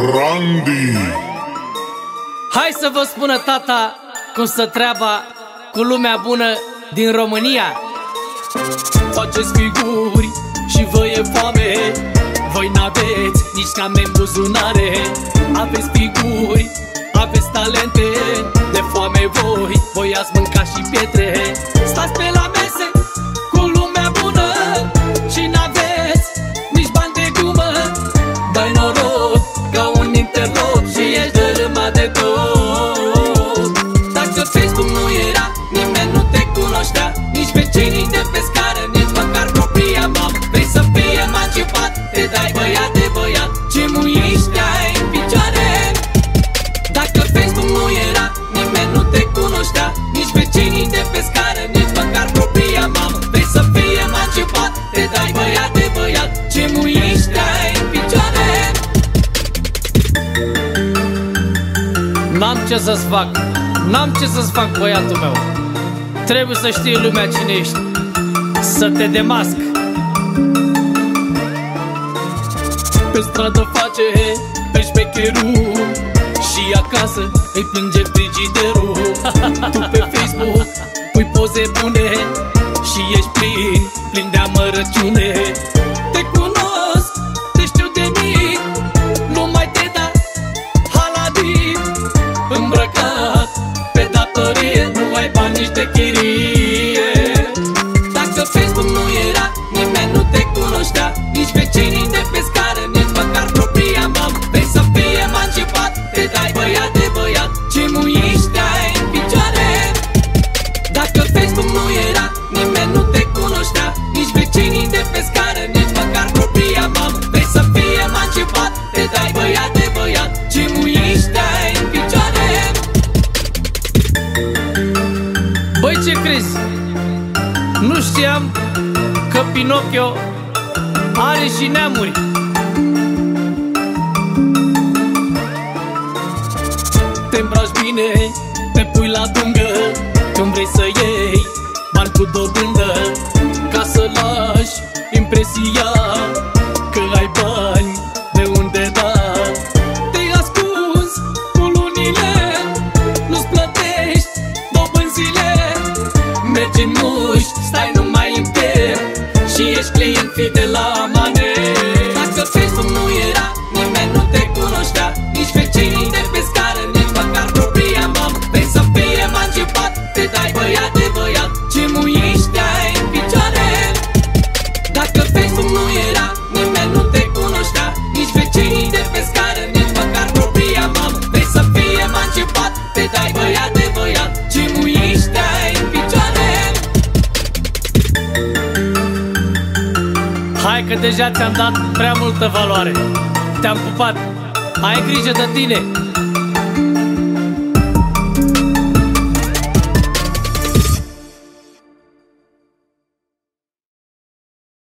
Randy. Hai să vă spună tata cum stă treaba cu lumea bună din România. Faceți figuri și vă e foame, voi n-aveți nici came în buzunare. Aveți figuri, aveți talente, de foame voi ați mâncat și pietre. Stați pe la mese cu lumea bună și n-aveți nici bani de gumă. Dai noroc ca un interloc și ești dărâmat de tot. Dacă Facebook nu era, nimeni nu te cunoștea, nici vecinii de pe scară, nici măcar propria mamă. Vrei să fii emancipat, te dai băiat de băiat, ce muiești ai în picioare. Dacă Facebook nu era, nimeni nu te cunoștea, nici vecinii de pe scară, nici măcar propria mamă. Vrei să fii emancipat, te dai băiat de băiat, ce muiești ai în picioare. N-am ce să-ți fac, n-am ce să-ți fac, băiatul meu. Trebuie să știe lumea cine ești, să te demasc. Pe stradă face pe șmecherul și acasă îi plânge frigiderul. Tu pe Facebook pui poze bune și ești plin de amărăciune. Te cunosc, te știu de mic, nu mai te da haladin. Îmbrăcat pe datorie, nu ai bani nici de chirie. Dacă Facebook nu era, nimeni nu te cunoștea, nici vecinii de pe scară, nici măcar propria mamă. Vrei să fii emancipat, te dai băiat de băiat, ce muiești ai în picioare. Dacă Facebook nu era, nimeni nu te cunoștea, nici vecinii de pe scară, nici măcar propria mamă. Vrei să fii emancipat, te dai băiat de băiat, ce muiești ai în picioare. Băi, ce crezi? Nu știam că Pinocchio are și neamuri. Te îmbraci bine, te pui la dungă când vrei să iei bani cu dobândă, ca să lași impresia că ai bani de unde da. Te-ai ascuns cu lunile, nu-ți plătești dobânzile. Mergi în mușchi, stai numai în piept și ești client fidel la manet. Dacă Facebook nu era, nimeni nu te cunoștea, nici vecinii de pe scară, nici măcar propria mamă. Vrei să fii emancipat, te dai băiat de băiat, ce muiești ai în picioare. Dacă Facebook nu era, nimeni nu te cunoștea, nici vecinii de pe scară, nici măcar propria mamă. Vrei să fii emancipat, te dai băiat de băiat, ce muiești ai în picioare. Hai că deja ți-am dat prea multă valoare. Te-am pupat, ai grijă de tine.